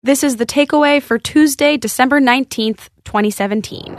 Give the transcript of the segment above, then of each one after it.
This is the takeaway for Tuesday, December 19th, 2017.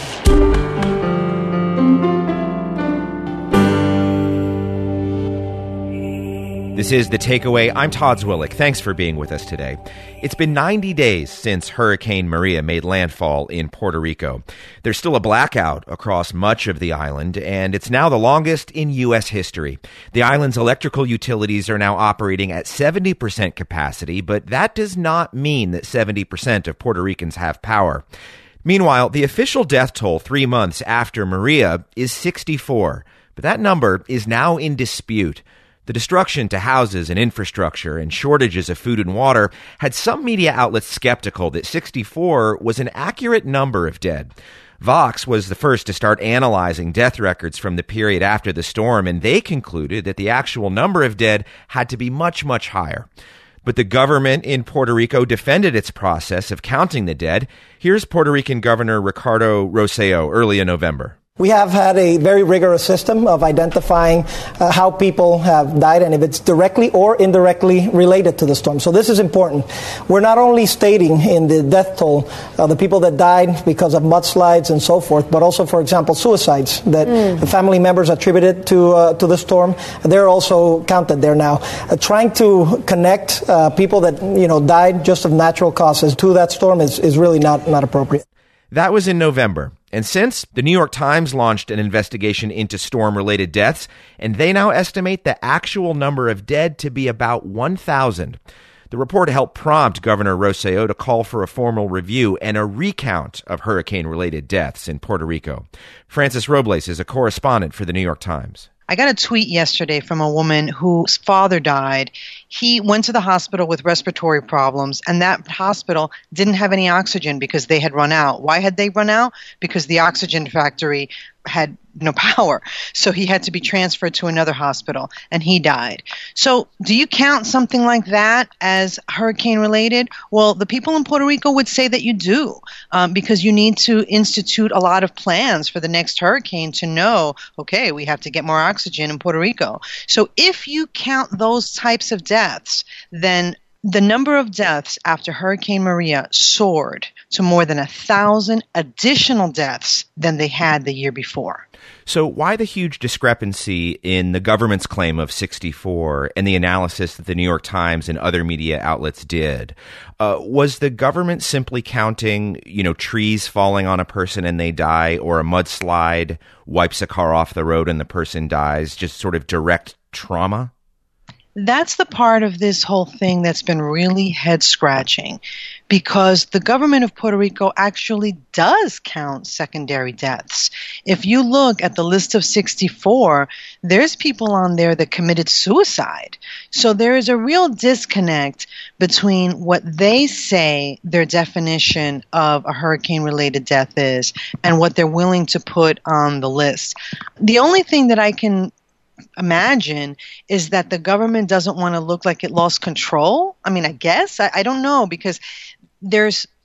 This is The Takeaway. I'm Todd Zwillich. Thanks for being with us today. It's been 90 days since Hurricane Maria made landfall in Puerto Rico. There's still a blackout across much of the island, and it's now the longest in U.S. history. The island's electrical utilities are now operating at 70% capacity, but that does not mean that 70% of Puerto Ricans have power. Meanwhile, the official death toll 3 months after Maria is 64, but that number is now in dispute. The destruction to houses and infrastructure and shortages of food and water had some media outlets skeptical that 64 was an accurate number of dead. Vox was the first to start analyzing death records from the period after the storm, and they concluded that the actual number of dead had to be much, much higher. But the government in Puerto Rico defended its process of counting the dead. Here's Puerto Rican Governor Ricardo Rosselló early in November. We have had a very rigorous system of identifying how people have died and if it's directly or indirectly related to the storm. So this is important. We're not only stating in the death toll the people that died because of mudslides and so forth, but also, for example, suicides that the family members attributed to the storm. They're also counted there now. Trying to connect people that died just of natural causes to that storm is really not appropriate. That was in November. And since, the New York Times launched an investigation into storm-related deaths, and they now estimate the actual number of dead to be about 1,000. The report helped prompt Governor Rosselló to call for a formal review and a recount of hurricane-related deaths in Puerto Rico. Frances Robles is a correspondent for the New York Times. I got a tweet yesterday from a woman whose father died. He went to the hospital with respiratory problems, and that hospital didn't have any oxygen because they had run out. Why had they run out? Because the oxygen factory had no power. So he had to be transferred to another hospital, and he died. So do you count something like that as hurricane related? Well, the people in Puerto Rico would say that you do, because you need to institute a lot of plans for the next hurricane to know, okay, we have to get more oxygen in Puerto Rico. So if you count those types of deaths, then the number of deaths after Hurricane Maria soared to more than 1,000 additional deaths than they had the year before. So why the huge discrepancy in the government's claim of 64 and the analysis that the New York Times and other media outlets did? Was the government simply counting, trees falling on a person and they die, or a mudslide wipes a car off the road and the person dies, just sort of direct trauma? That's the part of this whole thing that's been really head-scratching, because the government of Puerto Rico actually does count secondary deaths. If you look at the list of 64, there's people on there that committed suicide. So there is a real disconnect between what they say their definition of a hurricane-related death is and what they're willing to put on the list. The only thing that I can imagine is that the government doesn't want to look like it lost control. I mean, I guess. I don't know, because there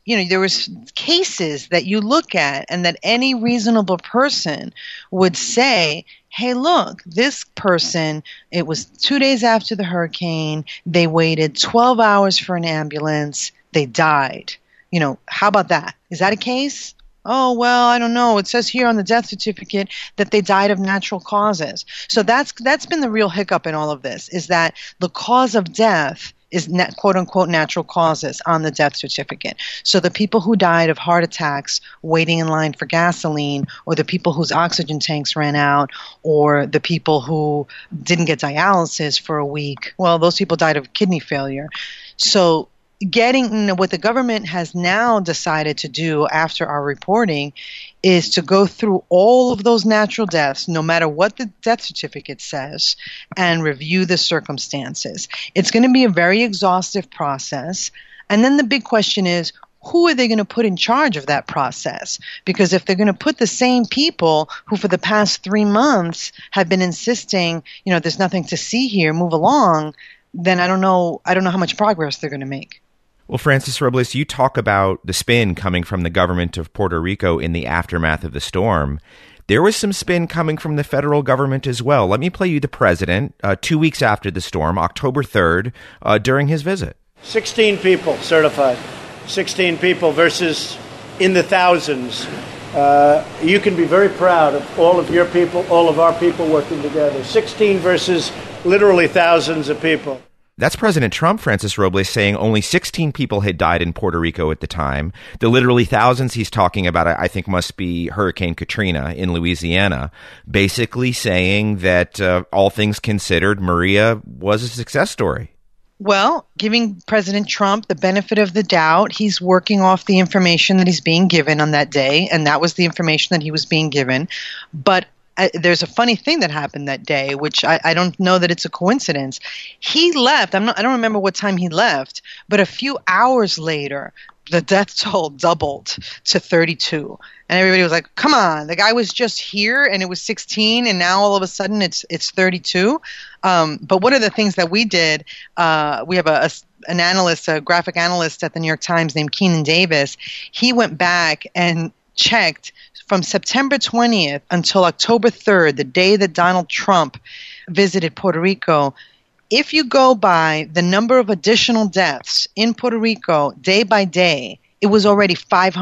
was cases that you look at and that any reasonable person would say, hey, look, this person, it was 2 days after the hurricane, they waited 12 hours for an ambulance, they died. How about that? Is that a case? Oh, well, I don't know. It says here on the death certificate that they died of natural causes. So that's been the real hiccup in all of this, is that the cause of death is quote unquote natural causes on the death certificate. So the people who died of heart attacks waiting in line for gasoline, or the people whose oxygen tanks ran out, or the people who didn't get dialysis for a week, well, those people died of kidney failure. So what the government has now decided to do after our reporting is to go through all of those natural deaths, no matter what the death certificate says, and review the circumstances. It's going to be a very exhaustive process. And then the big question is, who are they going to put in charge of that process? Because if they're going to put the same people who for the past 3 months have been insisting, there's nothing to see here, move along, then I don't know how much progress they're going to make. Well, Frances Robles, you talk about the spin coming from the government of Puerto Rico in the aftermath of the storm. There was some spin coming from the federal government as well. Let me play you the president 2 weeks after the storm, October 3rd, during his visit. 16 people certified. 16 people versus in the thousands. You can be very proud of all of your people, all of our people working together. 16 versus literally thousands of people. That's President Trump, Francis Robles, saying only 16 people had died in Puerto Rico at the time. The literally thousands he's talking about, I think, must be Hurricane Katrina in Louisiana, basically saying that all things considered, Maria was a success story. Well, giving President Trump the benefit of the doubt, he's working off the information that he's being given on that day, and that was the information that he was being given. But there's a funny thing that happened that day, which I don't know that it's a coincidence. He left. I don't remember what time he left, but a few hours later, the death toll doubled to 32. And everybody was like, come on, the guy was just here and it was 16 and now all of a sudden it's 32. But one of the things that we did, we have an analyst, a graphic analyst at the New York Times named Keenan Davis. He went back and checked from September 20th until October 3rd, the day that Donald Trump visited Puerto Rico. If you go by the number of additional deaths in Puerto Rico day by day, it was already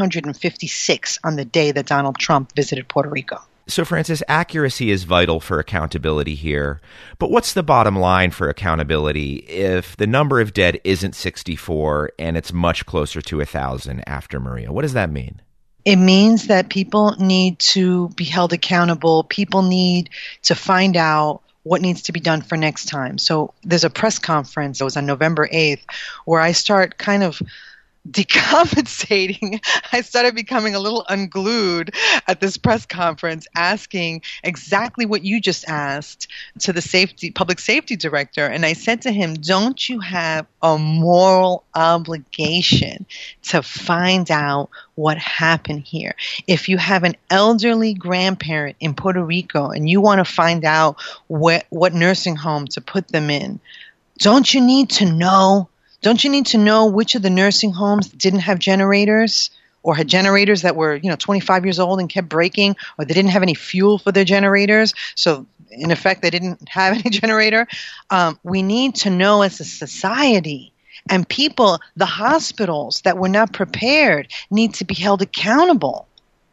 556 on the day that Donald Trump visited Puerto Rico. So, Francis, accuracy is vital for accountability here. But what's the bottom line for accountability if the number of dead isn't 64 and it's much closer to 1,000 after Maria? What does that mean? It means that people need to be held accountable. People need to find out what needs to be done for next time. So there's a press conference. It was on November 8th where I start kind of decompensating. I started becoming a little unglued at this press conference, asking exactly what you just asked to the public safety director. And I said to him, don't you have a moral obligation to find out what happened here? If you have an elderly grandparent in Puerto Rico and you want to find out what nursing home to put them in, don't you need to know? Don't you need to know which of the nursing homes didn't have generators or had generators that were, 25 years old and kept breaking, or they didn't have any fuel for their generators? So in effect, they didn't have any generator. We need to know as a society, and people, the hospitals that were not prepared need to be held accountable.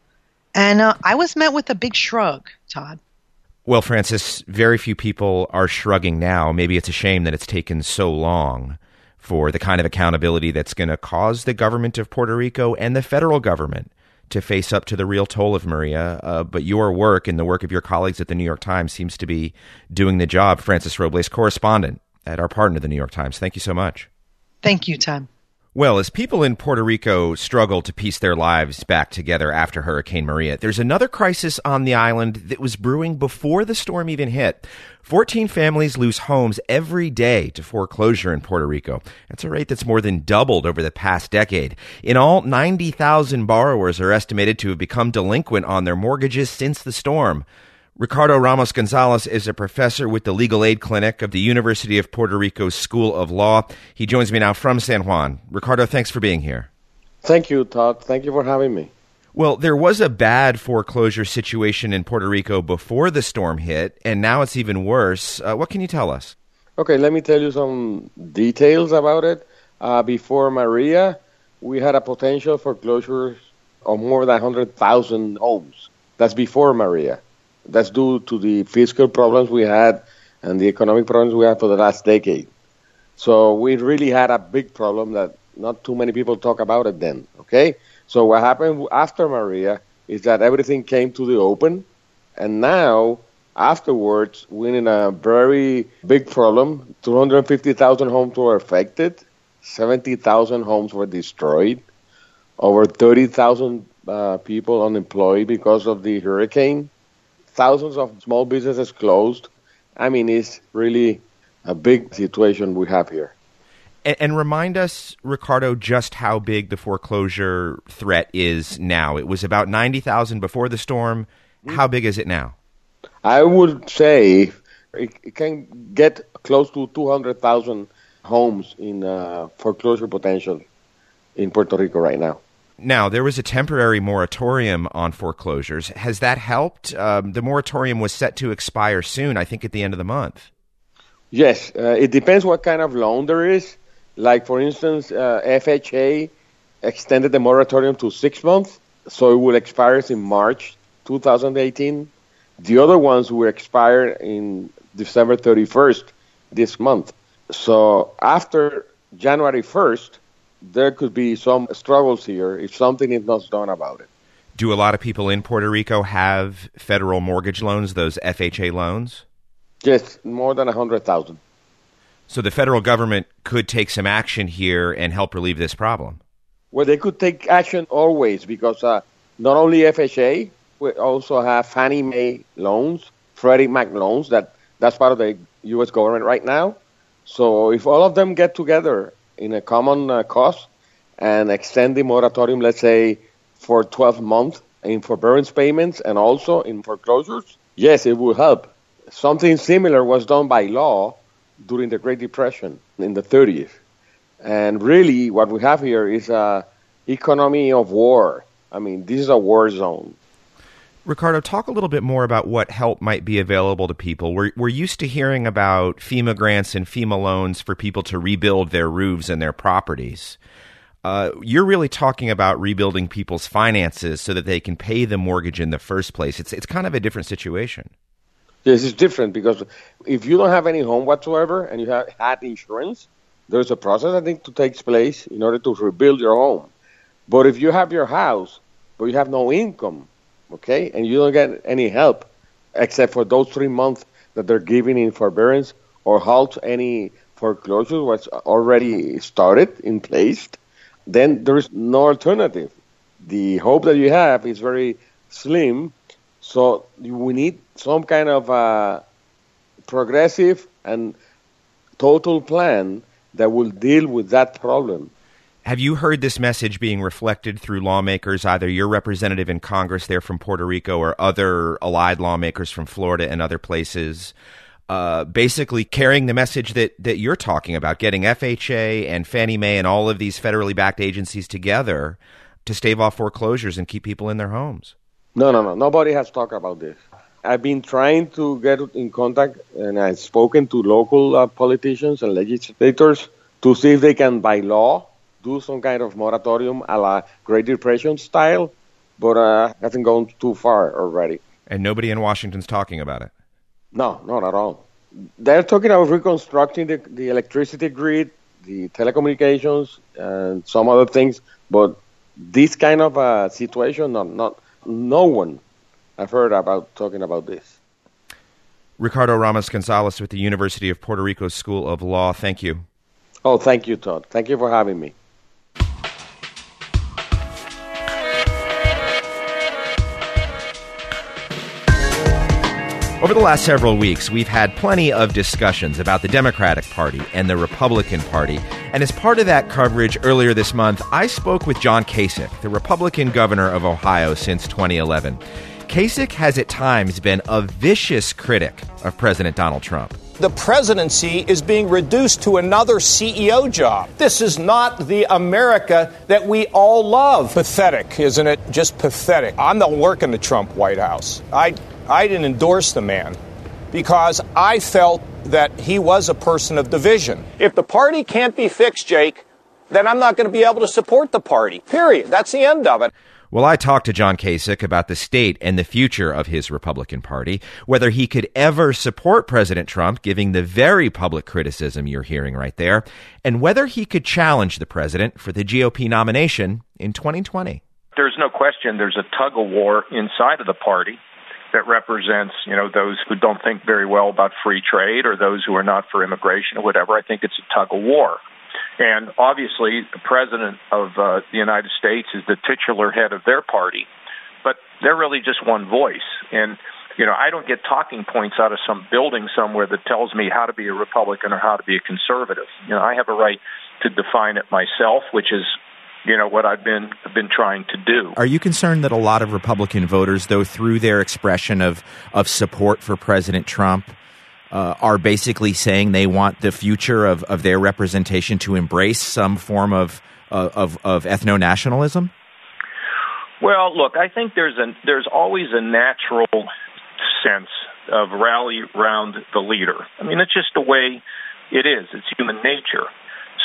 And I was met with a big shrug, Todd. Well, Francis, very few people are shrugging now. Maybe it's a shame that it's taken so long for the kind of accountability that's going to cause the government of Puerto Rico and the federal government to face up to the real toll of Maria. But your work and the work of your colleagues at the New York Times seems to be doing the job. Francis Robles, correspondent at our partner, the New York Times. Thank you so much. Thank you, Tom. Well, as people in Puerto Rico struggle to piece their lives back together after Hurricane Maria, there's another crisis on the island that was brewing before the storm even hit. 14 families lose homes every day to foreclosure in Puerto Rico. That's a rate that's more than doubled over the past decade. In all, 90,000 borrowers are estimated to have become delinquent on their mortgages since the storm. Ricardo Ramos-Gonzalez is a professor with the Legal Aid Clinic of the University of Puerto Rico's School of Law. He joins me now from San Juan. Ricardo, thanks for being here. Thank you, Todd. Thank you for having me. Well, there was a bad foreclosure situation in Puerto Rico before the storm hit, and now it's even worse. What can you tell us? Okay, let me tell you some details about it. Before Maria, we had a potential foreclosure of more than 100,000 homes. That's before Maria. That's due to the fiscal problems we had and the economic problems we had for the last decade. So we really had a big problem that not too many people talk about it then, okay? So what happened after Maria is that everything came to the open, and now, afterwards, we're in a very big problem. 250,000 homes were affected, 70,000 homes were destroyed, over 30,000 people unemployed because of the hurricane. Thousands of small businesses closed. I mean, it's really a big situation we have here. And remind us, Ricardo, just how big the foreclosure threat is now. It was about 90,000 before the storm. How big is it now? I would say it can get close to 200,000 homes in foreclosure potential in Puerto Rico right now. Now, there was a temporary moratorium on foreclosures. Has that helped? The moratorium was set to expire soon, I think at the end of the month. Yes. It depends what kind of loan there is. Like, for instance, FHA extended the moratorium to 6 months, so it will expire in March 2018. The other ones will expire in December 31st this month. So after January 1st, there could be some struggles here if something is not done about it. Do a lot of people in Puerto Rico have federal mortgage loans, those FHA loans? Yes, more than 100,000. So the federal government could take some action here and help relieve this problem? Well, they could take action always because not only FHA, we also have Fannie Mae loans, Freddie Mac loans, that's part of the U.S. government right now. So if all of them get together in a common cause and extend the moratorium, let's say, for 12 months in forbearance payments and also in foreclosures, yes, it will help. Something similar was done by law during the Great Depression in the 30s. And really what we have here is an economy of war. I mean, this is a war zone. Ricardo, talk a little bit more about what help might be available to people. We're used to hearing about FEMA grants and FEMA loans for people to rebuild their roofs and their properties. You're really talking about rebuilding people's finances so that they can pay the mortgage in the first place. It's kind of a different situation. This is different because if you don't have any home whatsoever and you have had insurance, there's a process I think to take place in order to rebuild your home. But if you have your house, but you have no income, okay, and you don't get any help except for those 3 months that they're giving in forbearance or halt any foreclosure was already started in place, then there is no alternative. The hope that you have is very slim, so we need some kind of progressive and total plan that will deal with that problem. Have you heard this message being reflected through lawmakers, either your representative in Congress there from Puerto Rico or other allied lawmakers from Florida and other places, basically carrying the message that you're talking about, getting FHA and Fannie Mae and all of these federally backed agencies together to stave off foreclosures and keep people in their homes? No. Nobody has talked about this. I've been trying to get in contact, and I've spoken to local politicians and legislators to see if they can, by law, do some kind of moratorium a la Great Depression style, but hasn't gone too far already. And nobody in Washington's talking about it? No, not at all. They're talking about reconstructing the electricity grid, the telecommunications, and some other things, but this kind of situation, no one I've heard about talking about this. Ricardo Ramos-Gonzalez with the University of Puerto Rico School of Law, thank you. Oh, thank you, Todd. Thank you for having me. Over the last several weeks, we've had plenty of discussions about the Democratic Party and the Republican Party. And as part of that coverage earlier this month, I spoke with John Kasich, the Republican governor of Ohio since 2011. Kasich has at times been a vicious critic of President Donald Trump. The presidency is being reduced to another CEO job. This is not the America that we all love. Pathetic, isn't it? Just pathetic. I'm not working the Trump White House. I didn't endorse the man because I felt that he was a person of division. If the party can't be fixed, Jake, then I'm not going to be able to support the party. Period. That's the end of it. Well, I talked to John Kasich about the state and the future of his Republican Party, whether he could ever support President Trump, giving the very public criticism you're hearing right there, and whether he could challenge the president for the GOP nomination in 2020. There's no question there's a tug-of-war inside of the party that represents, those who don't think very well about free trade or those who are not for immigration or whatever. I think it's a tug-of-war. And obviously, the president of the United States is the titular head of their party, but they're really just one voice. And, I don't get talking points out of some building somewhere that tells me how to be a Republican or how to be a conservative. I have a right to define it myself, which is, what I've been trying to do. Are you concerned that a lot of Republican voters, though, through their expression of support for President Trump, are basically saying they want the future of their representation to embrace some form of ethno-nationalism? Well, look, I think there's always a natural sense of rally around the leader. I mean, it's just the way it is. It's human nature.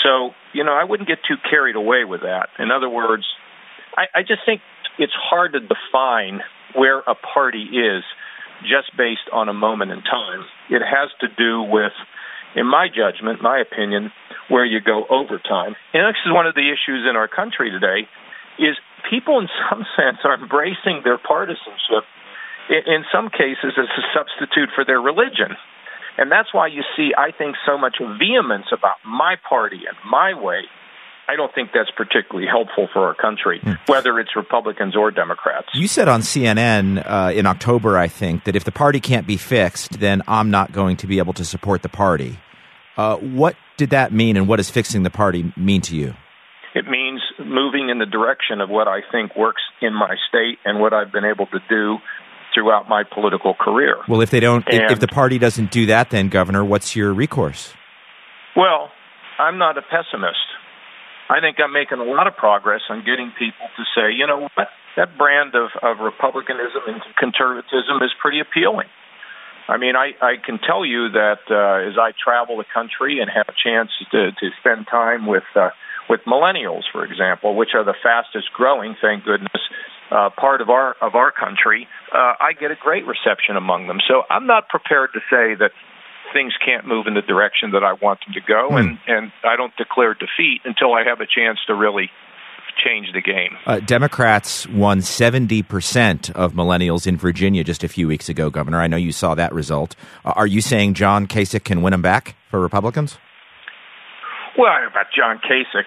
So, I wouldn't get too carried away with that. In other words, I just think it's hard to define where a party is just based on a moment in time. It has to do with, in my judgment, my opinion, where you go over time. And this is one of the issues in our country today, is people in some sense are embracing their partisanship, in some cases as a substitute for their religion. And that's why you see, I think, so much vehemence about my party and my way. I don't think that's particularly helpful for our country, whether it's Republicans or Democrats. You said on CNN in October, I think, that if the party can't be fixed, then I'm not going to be able to support the party. What did that mean, and what does fixing the party mean to you? It means moving in the direction of what I think works in my state and what I've been able to do throughout my political career. Well, if the party doesn't do that, then, Governor, what's your recourse? Well, I'm not a pessimist. I think I'm making a lot of progress on getting people to say, you know what, that brand of republicanism and conservatism is pretty appealing. I mean, I can tell you that as I travel the country and have a chance to spend time with millennials, for example, which are the fastest growing, thank goodness, part of our country, I get a great reception among them. So I'm not prepared to say that things can't move in the direction that I want them to go, and I don't declare defeat until I have a chance to really change the game. Democrats won 70% of millennials in Virginia just a few weeks ago, Governor. I know you saw that result. Are you saying John Kasich can win them back for Republicans? Well, about John Kasich,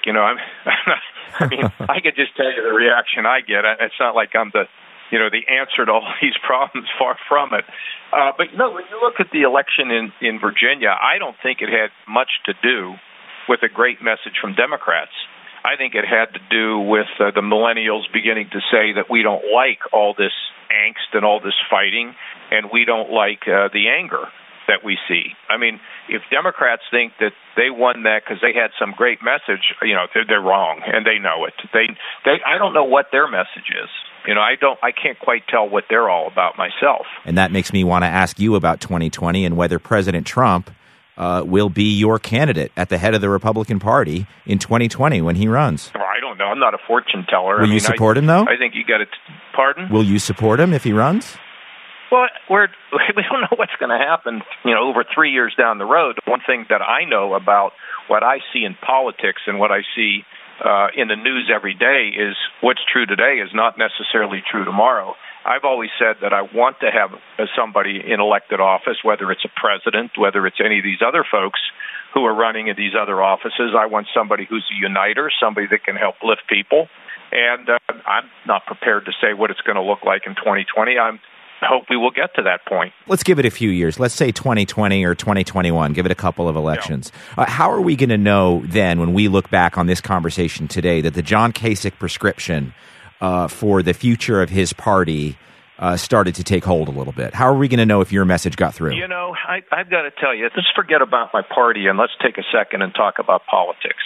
I mean, I could just tell you the reaction I get. It's not like I'm the answer to all these problems, far from it. But when you look at the election in Virginia, I don't think it had much to do with a great message from Democrats. I think it had to do with the millennials beginning to say that we don't like all this angst and all this fighting, and we don't like the anger that we see. I mean, if Democrats think that they won that because they had some great message, they're wrong, and they know it. I don't know what their message is. I can't quite tell what they're all about myself. And that makes me want to ask you about 2020 and whether President Trump will be your candidate at the head of the Republican Party in 2020 when he runs. Well, I don't know. I'm not a fortune teller. Will you support him, though? I think you got to. Pardon? Will you support him if he runs? Well, we don't know what's going to happen, over 3 years down the road. One thing that I know about what I see in politics and what I see in the news every day is what's true today is not necessarily true tomorrow. I've always said that I want to have somebody in elected office, whether it's a president, whether it's any of these other folks who are running in these other offices. I want somebody who's a uniter, somebody that can help lift people. And I'm not prepared to say what it's going to look like in 2020. I hope we will get to that point. Let's give it a few years. Let's say 2020 or 2021. Give it a couple of elections. Yeah. How are we going to know then, when we look back on this conversation today, that the John Kasich prescription for the future of his party started to take hold a little bit? How are we going to know if your message got through? I've got to tell you, let's forget about my party and let's take a second and talk about politics.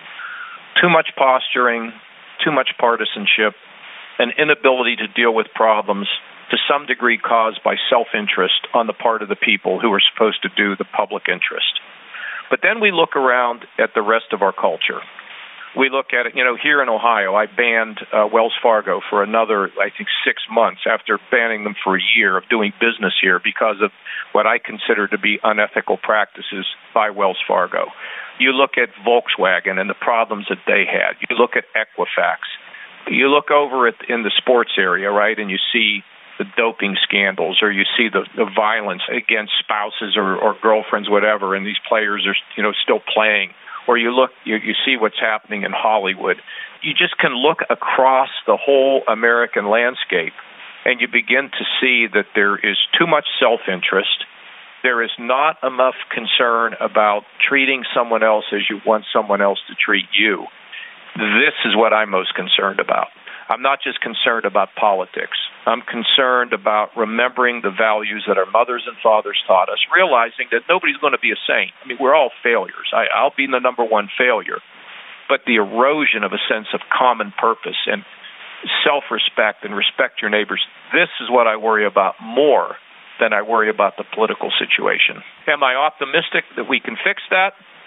Too much posturing, too much partisanship, an inability to deal with problems to some degree caused by self-interest on the part of the people who are supposed to do the public interest. But then we look around at the rest of our culture. We look at it, here in Ohio, I banned Wells Fargo for another, I think, 6 months after banning them for a year of doing business here because of what I consider to be unethical practices by Wells Fargo. You look at Volkswagen and the problems that they had. You look at Equifax. You look over in the sports area, right, and you see the doping scandals, or you see the violence against spouses or girlfriends, whatever, and these players are, still playing. Or you see what's happening in Hollywood. You just can look across the whole American landscape, and you begin to see that there is too much self-interest. There is not enough concern about treating someone else as you want someone else to treat you. This is what I'm most concerned about. I'm not just concerned about politics. I'm concerned about remembering the values that our mothers and fathers taught us, realizing that nobody's going to be a saint. I mean, we're all failures. I'll be the number one failure. But the erosion of a sense of common purpose and self-respect and respect your neighbors, this is what I worry about more than I worry about the political situation. Am I optimistic that we can fix that?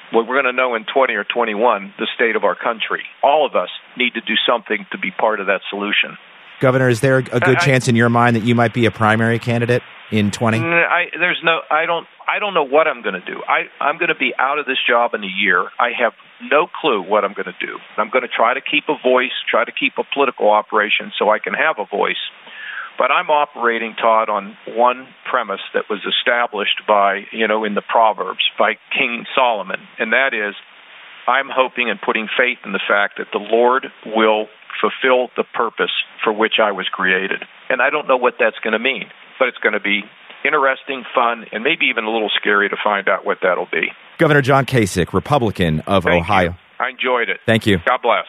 Well, we're going to know in 20 or 21 the state of our country. All of us need to do something to be part of that solution. Governor, is there a good chance in your mind that you might be a primary candidate in 20? I don't know what I'm going to do. I'm going to be out of this job in a year. I have no clue what I'm going to do. I'm going to try to keep a voice, try to keep a political operation so I can have a voice. But I'm operating, Todd, on one premise that was established by, in the Proverbs by King Solomon, and that is I'm hoping and putting faith in the fact that the Lord will fulfill the purpose for which I was created. And I don't know what that's going to mean, but it's going to be interesting, fun, and maybe even a little scary to find out what that'll be. Governor John Kasich, Republican of Ohio. You. I enjoyed it. Thank you. God bless.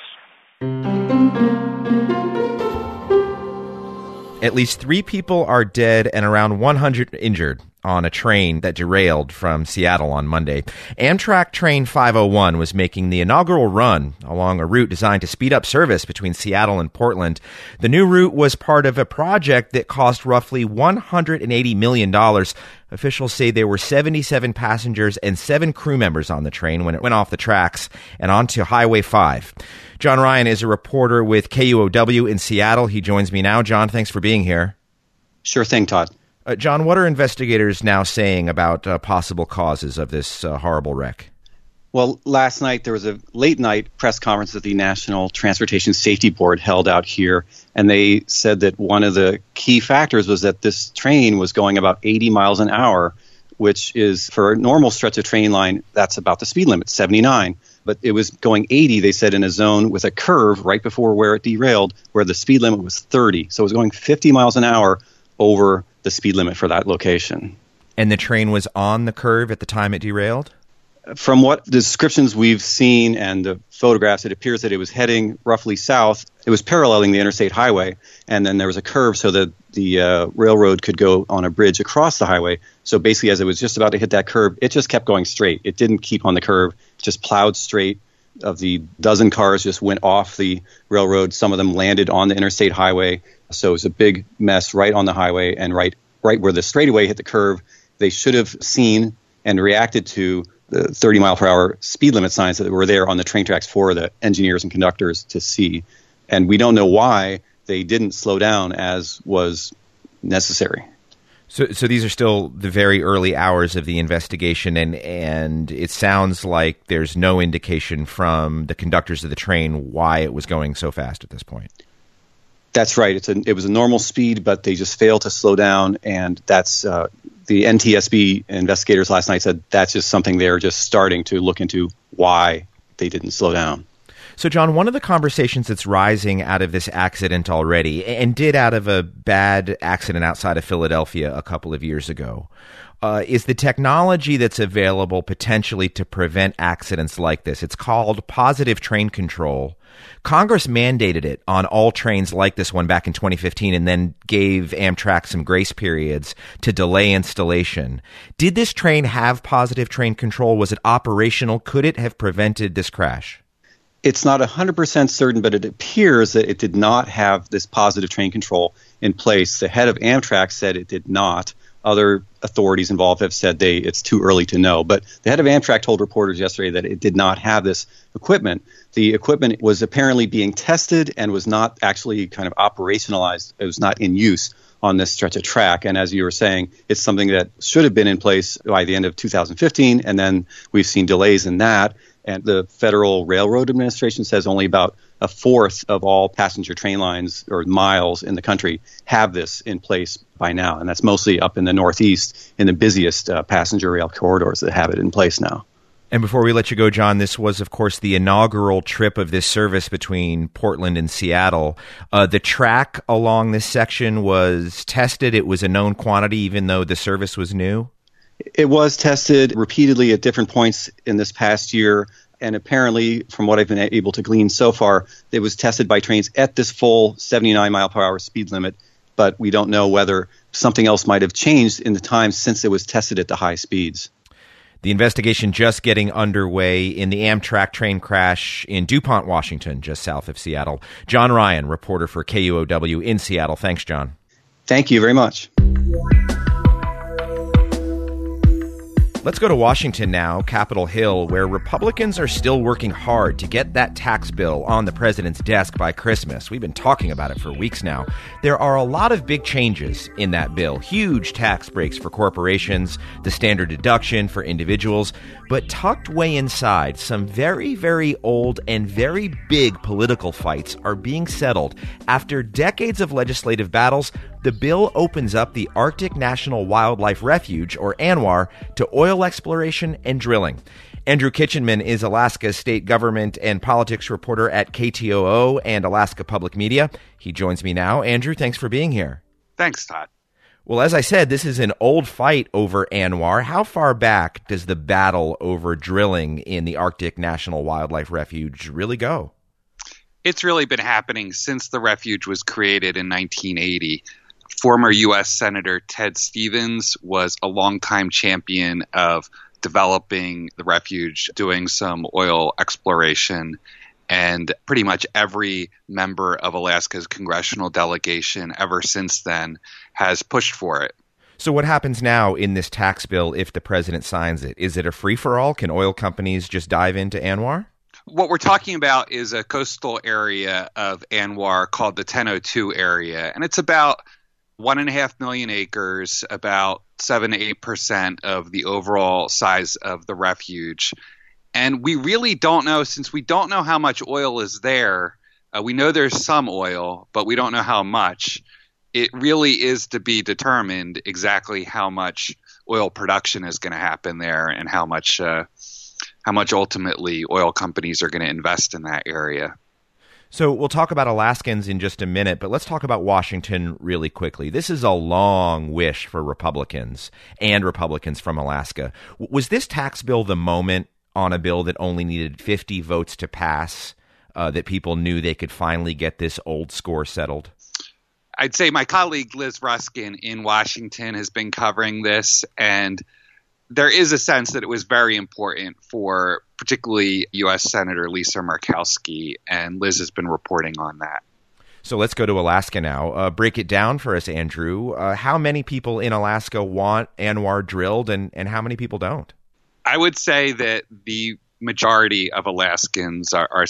At least 3 people are dead and around 100 injured on a train that derailed from Seattle on Monday. Amtrak Train 501 was making the inaugural run along a route designed to speed up service between Seattle and Portland. The new route was part of a project that cost roughly $180 million. Officials say there were 77 passengers and 7 crew members on the train when it went off the tracks and onto Highway 5. John Ryan is a reporter with KUOW in Seattle. He joins me now. John, thanks for being here. Sure thing, Todd. John, what are investigators now saying about possible causes of this horrible wreck? Well, last night there was a late-night press conference that the National Transportation Safety Board held out here, and they said that one of the key factors was that this train was going about 80 miles an hour, which is, for a normal stretch of train line, that's about the speed limit, 79. But it was going 80, they said, in a zone with a curve right before where it derailed, where the speed limit was 30. So it was going 50 miles an hour over the speed limit for that location. And the train was on the curve at the time it derailed? From what descriptions we've seen and the photographs, it appears that it was heading roughly south. It was paralleling the interstate highway, and then there was a curve so that the railroad could go on a bridge across the highway. So basically, as it was just about to hit that curve, it just kept going straight. It didn't keep on the curve, it just plowed straight. Of the dozen cars just went off the railroad. Some of them landed on the interstate highway. So it was a big mess right on the highway, and right where the straightaway hit the curve. They should have seen and reacted to the 30-mile-per-hour speed limit signs that were there on the train tracks for the engineers and conductors to see. And we don't know why they didn't slow down as was necessary. So these are still the very early hours of the investigation, and it sounds like there's no indication from the conductors of the train why it was going so fast at this point. That's right. It was a normal speed, but they just failed to slow down, and that's the NTSB investigators last night said that's just something they're just starting to look into why they didn't slow down. So, John, one of the conversations that's rising out of this accident already, and did out of a bad accident outside of Philadelphia a couple of years ago, is the technology that's available potentially to prevent accidents like this. It's called positive train control. Congress mandated it on all trains like this one back in 2015 and then gave Amtrak some grace periods to delay installation. Did this train have positive train control? Was it operational? Could it have prevented this crash? It's not 100% certain, but it appears that it did not have this positive train control in place. The head of Amtrak said it did not. Other authorities involved have said it's too early to know. But the head of Amtrak told reporters yesterday that it did not have this equipment. The equipment was apparently being tested and was not actually kind of operationalized. It was not in use on this stretch of track. And as you were saying, it's something that should have been in place by the end of 2015, and then we've seen delays in that. And the Federal Railroad Administration says only about a fourth of all passenger train lines or miles in the country have this in place by now. And that's mostly up in the Northeast in the busiest passenger rail corridors that have it in place now. And before we let you go, John, this was, of course, the inaugural trip of this service between Portland and Seattle. The track along this section was tested. It was a known quantity, even though the service was new. It was tested repeatedly at different points in this past year, and apparently, from what I've been able to glean so far, it was tested by trains at this full 79-mile-per-hour speed limit, but we don't know whether something else might have changed in the time since it was tested at the high speeds. The investigation just getting underway in the Amtrak train crash in DuPont, Washington, just south of Seattle. John Ryan, reporter for KUOW in Seattle. Thanks, John. Thank you very much. Let's go to Washington now, Capitol Hill, where Republicans are still working hard to get that tax bill on the president's desk by Christmas. We've been talking about it for weeks now. There are a lot of big changes in that bill. Huge tax breaks for corporations, the standard deduction for individuals. But tucked way inside, some very, very old and very big political fights are being settled. After decades of legislative battles, the bill opens up the Arctic National Wildlife Refuge, or ANWR, to oil exploration and drilling. Andrew Kitchenman is Alaska's state government and politics reporter at KTOO and Alaska Public Media. He joins me now. Andrew, thanks for being here. Thanks, Todd. Well, as I said, this is an old fight over ANWR. How far back does the battle over drilling in the Arctic National Wildlife Refuge really go? It's really been happening since the refuge was created in 1980. Former U.S. Senator Ted Stevens was a longtime champion of developing the refuge, doing some oil exploration, and pretty much every member of Alaska's congressional delegation ever since then has pushed for it. So what happens now in this tax bill if the president signs it? Is it a free-for-all? Can oil companies just dive into ANWR? What we're talking about is a coastal area of ANWR called the 1002 area, and it's about 1.5 million acres, about 7 to 8% of the overall size of the refuge. And we really don't know, since we don't know how much oil is there. We know there's some oil, but we don't know how much. It really is to be determined exactly how much oil production is going to happen there and how much ultimately oil companies are going to invest in that area. So we'll talk about Alaskans in just a minute, but let's talk about Washington really quickly. This is a long wish for Republicans and Republicans from Alaska. Was this tax bill the moment on a bill that only needed 50 votes to pass, that people knew they could finally get this old score settled? I'd say my colleague Liz Ruskin in Washington has been covering this, and there is a sense that it was very important for particularly U.S. Senator Lisa Murkowski, and Liz has been reporting on that. So let's go to Alaska now. Break it down for us, Andrew. How many people in Alaska want ANWR drilled, and how many people don't? I would say that the majority of Alaskans, our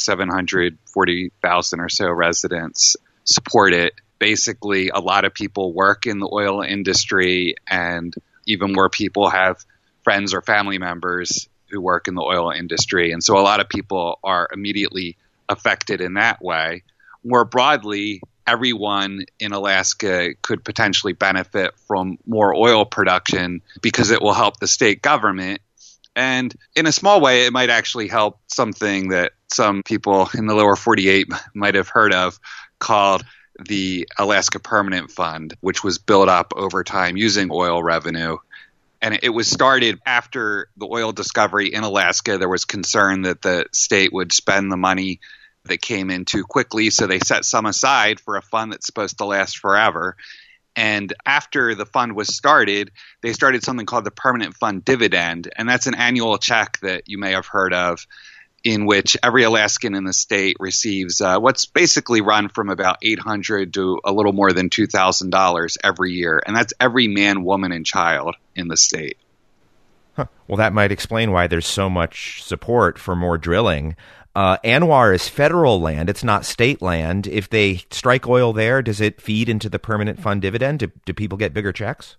740,000 or so residents, support it. Basically, a lot of people work in the oil industry, and even more people have friends or family members who work in the oil industry. And so a lot of people are immediately affected in that way. More broadly, everyone in Alaska could potentially benefit from more oil production because it will help the state government. And in a small way, it might actually help something that some people in the lower 48 might have heard of called the Alaska Permanent Fund, which was built up over time using oil revenue. And it was started after the oil discovery in Alaska. There was concern that the state would spend the money that came in too quickly, so they set some aside for a fund that's supposed to last forever. And after the fund was started, they started something called the Permanent Fund Dividend, and that's an annual check that you may have heard of, in which every Alaskan in the state receives what's basically run from about $800 to a little more than $2,000 every year. And that's every man, woman, and child in the state. Huh. Well, that might explain why there's so much support for more drilling. ANWR is federal land. It's not state land. If they strike oil there, does it feed into the Permanent Fund Dividend? Do people get bigger checks?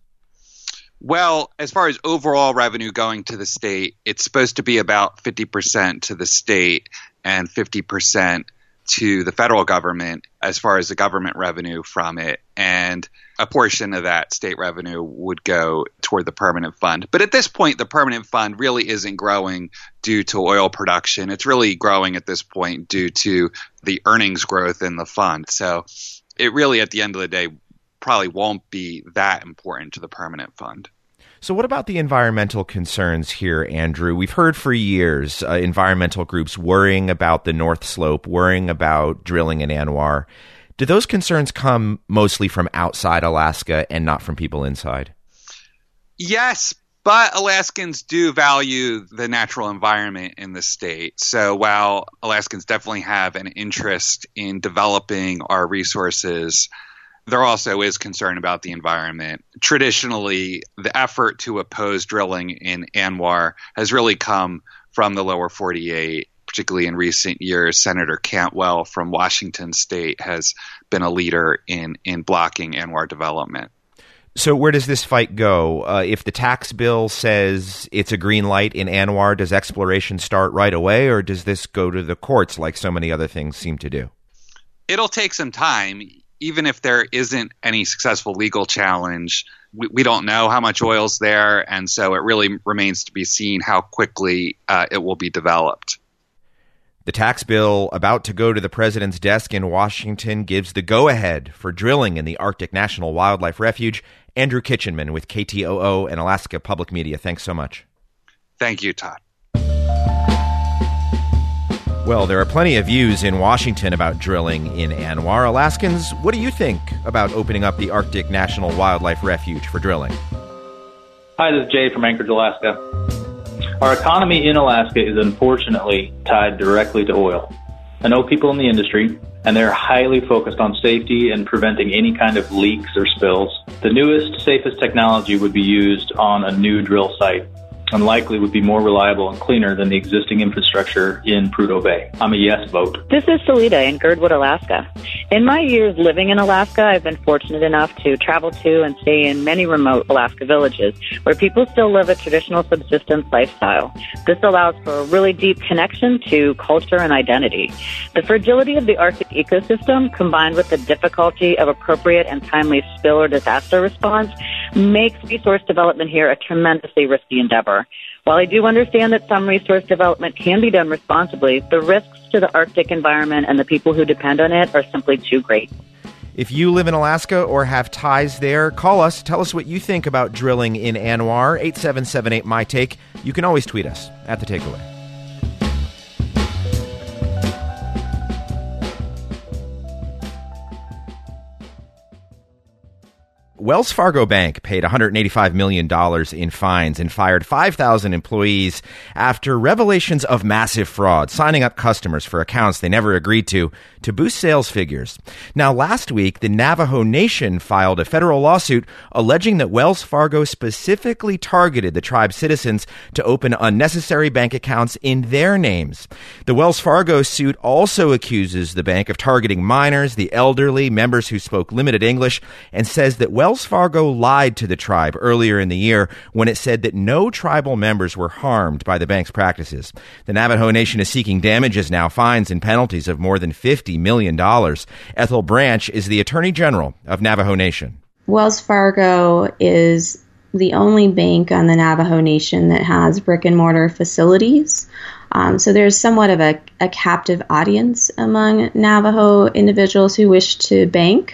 Well, as far as overall revenue going to the state, it's supposed to be about 50% to the state and 50% to the federal government as far as the government revenue from it. And a portion of that state revenue would go toward the permanent fund. But at this point, the permanent fund really isn't growing due to oil production. It's really growing at this point due to the earnings growth in the fund. So it really, at the end of the day, probably won't be that important to the permanent fund. So what about the environmental concerns here, Andrew? We've heard for years environmental groups worrying about the North Slope, worrying about drilling in ANWR. Do those concerns come mostly from outside Alaska and not from people inside? Yes, but Alaskans do value the natural environment in the state. So while Alaskans definitely have an interest in developing our resources, there also is concern about the environment. Traditionally, the effort to oppose drilling in ANWR has really come from the lower 48, particularly in recent years. Senator Cantwell from Washington State has been a leader in blocking ANWR development. So where does this fight go? If the tax bill says it's a green light in ANWR, does exploration start right away, or does this go to the courts like so many other things seem to do? It'll take some time. Even if there isn't any successful legal challenge, we don't know how much oil's there, and so it really remains to be seen how quickly it will be developed. The tax bill about to go to the president's desk in Washington gives the go-ahead for drilling in the Arctic National Wildlife Refuge. Andrew Kitchenman with KTOO and Alaska Public Media. Thanks so much. Thank you, Todd. Well, there are plenty of views in Washington about drilling in ANWR. Alaskans, what do you think about opening up the Arctic National Wildlife Refuge for drilling? Hi, this is Jay from Anchorage, Alaska. Our economy in Alaska is unfortunately tied directly to oil. I know people in the industry, and they're highly focused on safety and preventing any kind of leaks or spills. The newest, safest technology would be used on a new drill site, and likely would be more reliable and cleaner than the existing infrastructure in Prudhoe Bay. I'm a yes vote. This is Salida in Girdwood, Alaska. In my years living in Alaska, I've been fortunate enough to travel to and stay in many remote Alaska villages where people still live a traditional subsistence lifestyle. This allows for a really deep connection to culture and identity. The fragility of the Arctic ecosystem, combined with the difficulty of appropriate and timely spill or disaster response, makes resource development here a tremendously risky endeavor. While I do understand that some resource development can be done responsibly, the risks to the Arctic environment and the people who depend on it are simply too great. If you live in Alaska or have ties there, call us. Tell us what you think about drilling in ANWR. 877-8-MY-TAKE. You can always tweet us at The Takeaway. Wells Fargo Bank paid $185 million in fines and fired 5,000 employees after revelations of massive fraud, signing up customers for accounts they never agreed to boost sales figures. Now, last week, the Navajo Nation filed a federal lawsuit alleging that Wells Fargo specifically targeted the tribe's citizens to open unnecessary bank accounts in their names. The Wells Fargo suit also accuses the bank of targeting minors, the elderly, members who spoke limited English, and says that Wells Fargo lied to the tribe earlier in the year when it said that no tribal members were harmed by the bank's practices. The Navajo Nation is seeking damages now, fines and penalties of more than $50 million. Ethel Branch is the Attorney General of Navajo Nation. Wells Fargo is the only bank on the Navajo Nation that has brick and mortar facilities. So there's somewhat of a captive audience among Navajo individuals who wish to bank.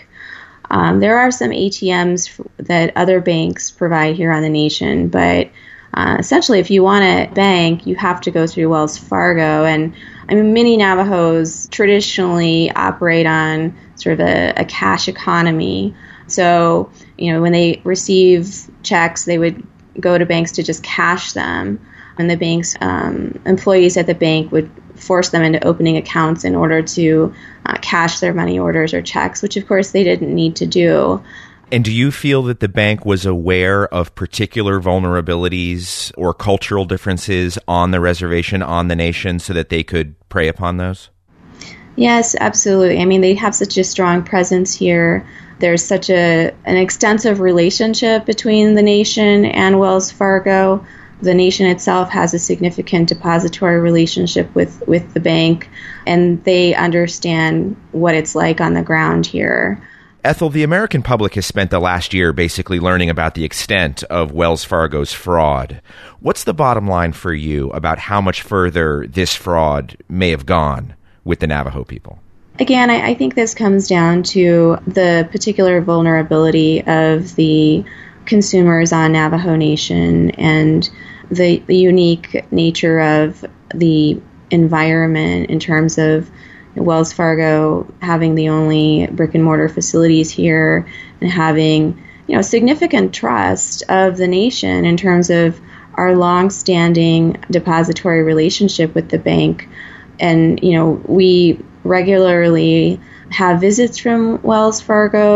There are some ATMs that other banks provide here on the nation, but essentially if you want to bank, you have to go through Wells Fargo. And I mean, many Navajos traditionally operate on sort of a cash economy. So, you know, when they receive checks, they would go to banks to just cash them. And the bank's employees at the bank would force them into opening accounts in order to cash their money orders or checks, which of course they didn't need to do. And do you feel that the bank was aware of particular vulnerabilities or cultural differences on the reservation, on the nation, so that they could prey upon those? Yes, absolutely. I mean, they have such a strong presence here. There's such an extensive relationship between the nation and Wells Fargo. The nation itself has a significant depository relationship with the bank, and they understand what it's like on the ground here. Ethel, the American public has spent the last year basically learning about the extent of Wells Fargo's fraud. What's the bottom line for you about how much further this fraud may have gone with the Navajo people? Again, I think this comes down to the particular vulnerability of the consumers on Navajo Nation and the unique nature of the environment in terms of Wells Fargo having the only brick and mortar facilities here and having, you know, significant trust of the nation in terms of our long-standing depository relationship with the bank. And, you know, we regularly have visits from Wells Fargo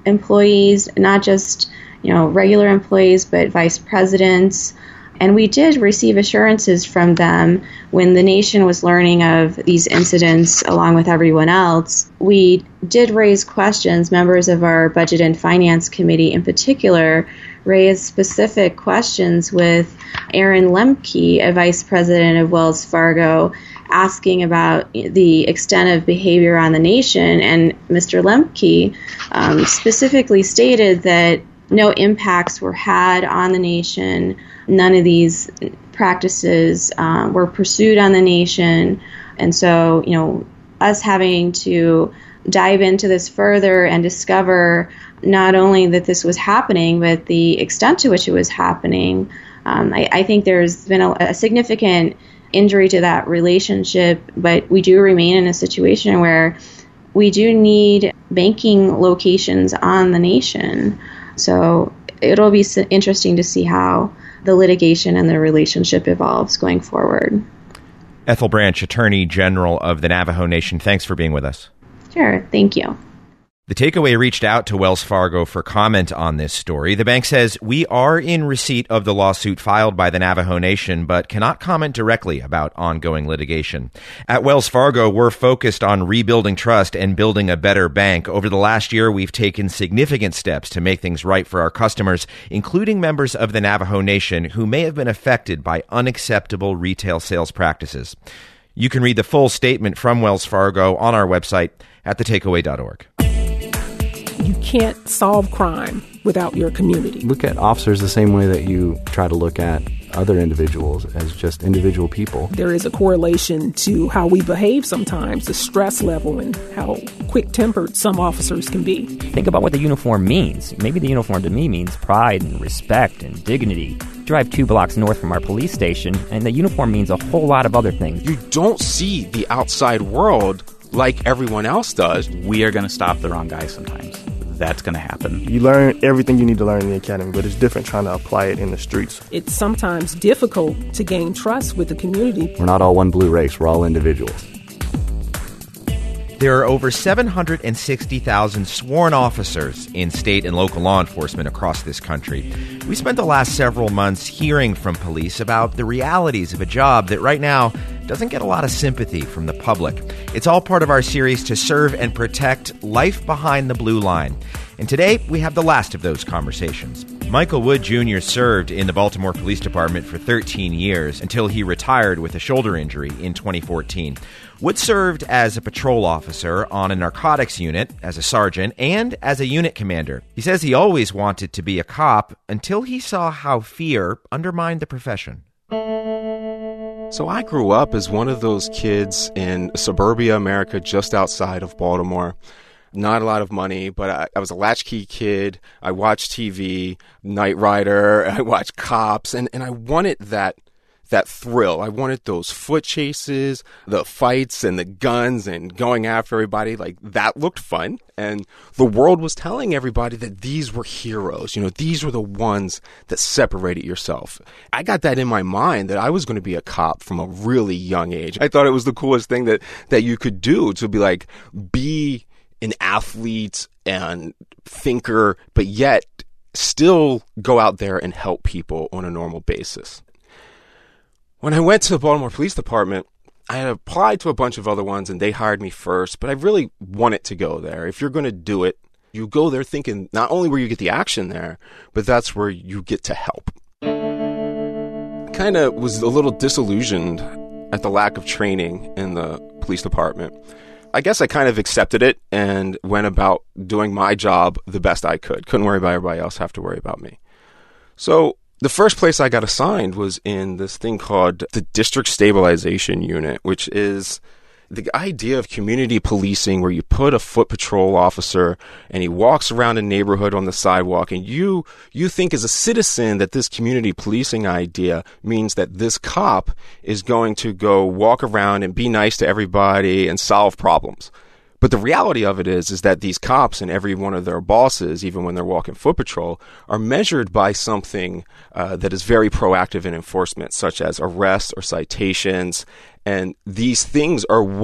employees, not just, regular employees, but vice presidents. And we did receive assurances from them when the nation was learning of these incidents along with everyone else. We did raise questions. Members of our Budget and Finance Committee in particular raised specific questions with Aaron Lemke, a vice president of Wells Fargo, asking about the extent of behavior on the nation. And Mr. Lemke specifically stated that no impacts were had on the nation. None of these practices were pursued on the nation. And so, us having to dive into this further and discover not only that this was happening, but the extent to which it was happening, I think there's been a significant injury to that relationship. But we do remain in a situation where we do need banking locations on the nation. So it'll be interesting to see how the litigation and the relationship evolves going forward. Ethel Branch, Attorney General of the Navajo Nation, thanks for being with us. Sure, thank you. The Takeaway reached out to Wells Fargo for comment on this story. The bank says, we are in receipt of the lawsuit filed by the Navajo Nation, but cannot comment directly about ongoing litigation. At Wells Fargo, we're focused on rebuilding trust and building a better bank. Over the last year, we've taken significant steps to make things right for our customers, including members of the Navajo Nation who may have been affected by unacceptable retail sales practices. You can read the full statement from Wells Fargo on our website at thetakeaway.org. You can't solve crime without your community. Look at officers the same way that you try to look at other individuals as just individual people. There is a correlation to how we behave sometimes, the stress level, and how quick-tempered some officers can be. Think about what the uniform means. Maybe the uniform to me means pride and respect and dignity. Drive 2 blocks north from our police station, and the uniform means a whole lot of other things. You don't see the outside world like everyone else does. We are going to stop the wrong guy sometimes. That's going to happen. You learn everything you need to learn in the academy, but it's different trying to apply it in the streets. It's sometimes difficult to gain trust with the community. We're not all one blue race. We're all individuals. There are over 760,000 sworn officers in state and local law enforcement across this country. We spent the last several months hearing from police about the realities of a job that right now doesn't get a lot of sympathy from the public. It's all part of our series to serve and protect life behind the blue line. And today, we have the last of those conversations. Michael Wood Jr. served in the Baltimore Police Department for 13 years until he retired with a shoulder injury in 2014. Wood served as a patrol officer on a narcotics unit, as a sergeant, and as a unit commander. He says he always wanted to be a cop until he saw how fear undermined the profession. So I grew up as one of those kids in suburbia America just outside of Baltimore. Not a lot of money, but I was a latchkey kid. I watched TV, Knight Rider, I watched Cops, and I wanted that thrill. I wanted those foot chases, the fights and the guns and going after everybody. Like, that looked fun. And the world was telling everybody that these were heroes. You know, these were the ones that separated yourself. I got that in my mind that I was going to be a cop from a really young age. I thought it was the coolest thing that you could do, to be like, be an athlete and thinker, but yet still go out there and help people on a normal basis. When I went to the Baltimore Police Department, I had applied to a bunch of other ones and they hired me first, but I really wanted to go there. If you're going to do it, you go there thinking not only where you get the action there, but that's where you get to help. I kind of was a little disillusioned at the lack of training in the police department. I guess I kind of accepted it and went about doing my job the best I could. Couldn't worry about everybody else, have to worry about me. So the first place I got assigned was in this thing called the District Stabilization Unit, which is the idea of community policing, where you put a foot patrol officer and he walks around a neighborhood on the sidewalk, and you think as a citizen that this community policing idea means that this cop is going to go walk around and be nice to everybody and solve problems. But the reality of it is that these cops and every one of their bosses, even when they're walking foot patrol, are measured by something that is very proactive in enforcement, such as arrests or citations. And these things are what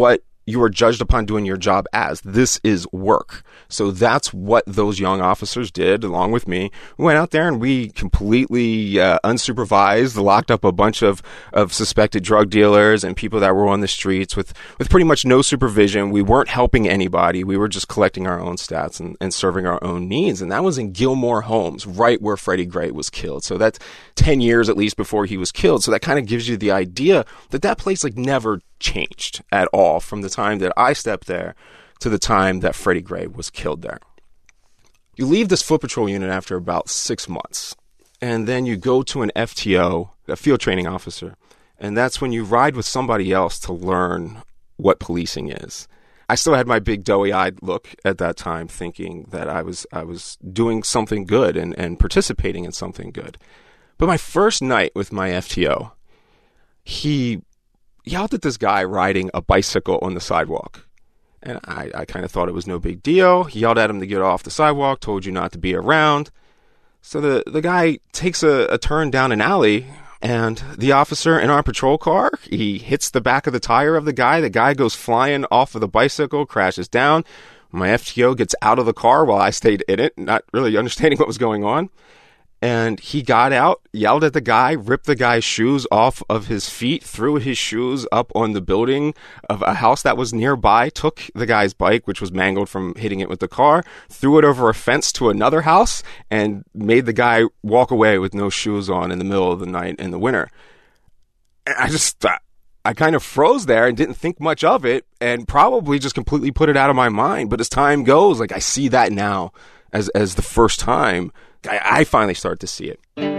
you are judged upon doing your job as. This is work. So that's what those young officers did, along with me. We went out there and we completely unsupervised, locked up a bunch of suspected drug dealers and people that were on the streets with pretty much no supervision. We weren't helping anybody. We were just collecting our own stats and serving our own needs. And that was in Gilmore Homes, right where Freddie Gray was killed. So that's 10 years at least before he was killed. So that kind of gives you the idea that place never changed at all from the time that I stepped there to the time that Freddie Gray was killed there. You leave this foot patrol unit after about 6 months, and then you go to an FTO, a field training officer, and that's when you ride with somebody else to learn what policing is. I still had my big doughy-eyed look at that time, thinking that I was doing something good and participating in something good. But my first night with my FTO, he yelled at this guy riding a bicycle on the sidewalk. And I kind of thought it was no big deal. He yelled at him to get off the sidewalk, told you not to be around. So the guy takes a turn down an alley, and the officer in our patrol car, he hits the back of the tire of the guy. The guy goes flying off of the bicycle, crashes down. My FTO gets out of the car while I stayed in it, not really understanding what was going on. And he got out, yelled at the guy, ripped the guy's shoes off of his feet, threw his shoes up on the building of a house that was nearby, took the guy's bike, which was mangled from hitting it with the car, threw it over a fence to another house, and made the guy walk away with no shoes on in the middle of the night in the winter. And I kind of froze there and didn't think much of it, and probably just completely put it out of my mind. But as time goes, I see that now as the first time I finally started to see it.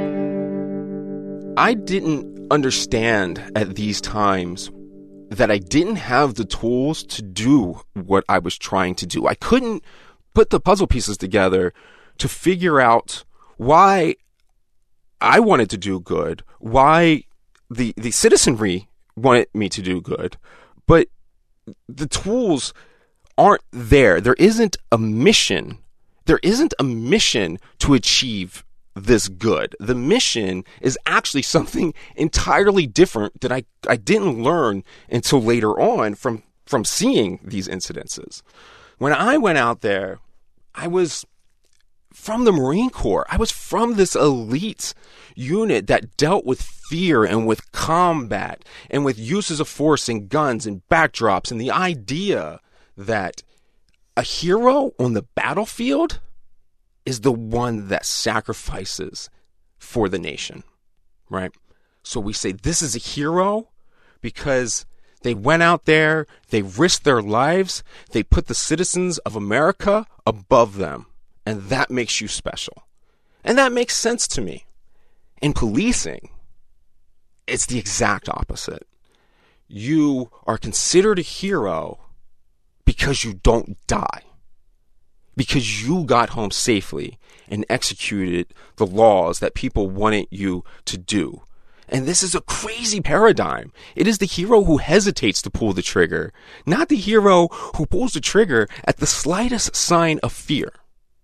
I didn't understand at these times that I didn't have the tools to do what I was trying to do. I couldn't put the puzzle pieces together to figure out why I wanted to do good, why the citizenry wanted me to do good, but the tools aren't there. There isn't a mission. There isn't a mission to achieve this good. The mission is actually something entirely different that I didn't learn until later on from seeing these incidences. When I went out there, I was from the Marine Corps. I was from this elite unit that dealt with fear and with combat and with uses of force and guns and backdrops, and the idea that a hero on the battlefield is the one that sacrifices for the nation, right? So we say this is a hero because they went out there, they risked their lives, they put the citizens of America above them, and that makes you special. And that makes sense to me. In policing, it's the exact opposite. You are considered a hero because you don't die. Because you got home safely and executed the laws that people wanted you to do. And this is a crazy paradigm. It is the hero who hesitates to pull the trigger, not the hero who pulls the trigger at the slightest sign of fear.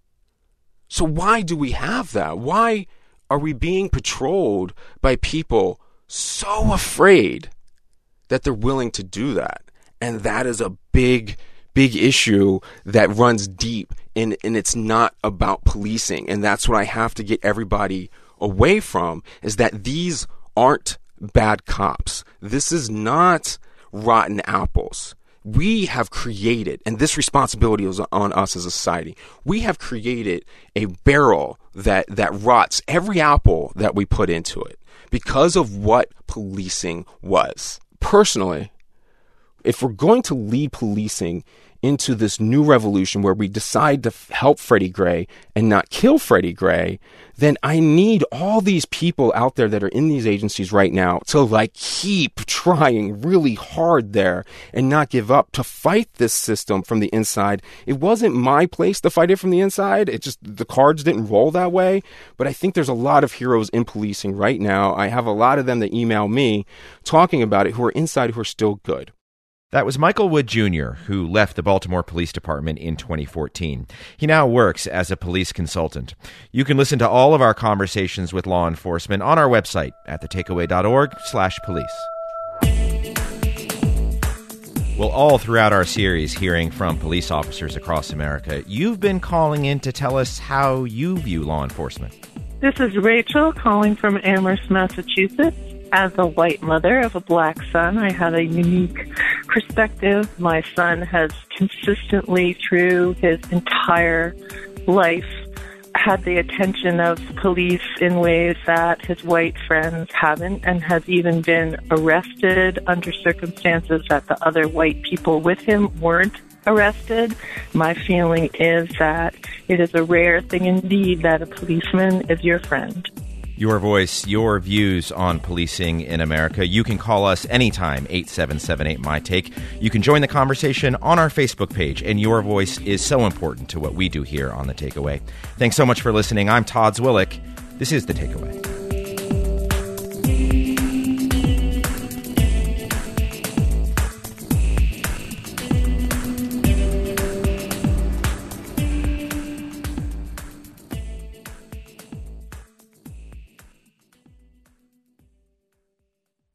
So why do we have that? Why are we being patrolled by people so afraid that they're willing to do that? And that is a big issue that runs deep, and it's not about policing. And that's what I have to get everybody away from, is that these aren't bad cops. This is not rotten apples. We have created, and this responsibility is on us as a society, we have created a barrel that rots every apple that we put into it because of what policing was. Personally, if we're going to lead policing into this new revolution where we decide to help Freddie Gray and not kill Freddie Gray, then I need all these people out there that are in these agencies right now to keep trying really hard there and not give up, to fight this system from the inside. It wasn't my place to fight it from the inside. It just, the cards didn't roll that way. But I think there's a lot of heroes in policing right now. I have a lot of them that email me talking about it who are inside, who are still good. That was Michael Wood Jr., who left the Baltimore Police Department in 2014. He now works as a police consultant. You can listen to all of our conversations with law enforcement on our website at thetakeaway.org/police. Well, all throughout our series, hearing from police officers across America, you've been calling in to tell us how you view law enforcement. This is Rachel calling from Amherst, Massachusetts. As a white mother of a black son, I have a unique perspective. My son has consistently, through his entire life, had the attention of police in ways that his white friends haven't, and has even been arrested under circumstances that the other white people with him weren't arrested. My feeling is that it is a rare thing indeed that a policeman is your friend. Your voice, your views on policing in America. You can call us anytime, 877-8MY-TAKE. You can join the conversation on our Facebook page, and your voice is so important to what we do here on The Takeaway. Thanks so much for listening. I'm Todd Zwillich. This is The Takeaway.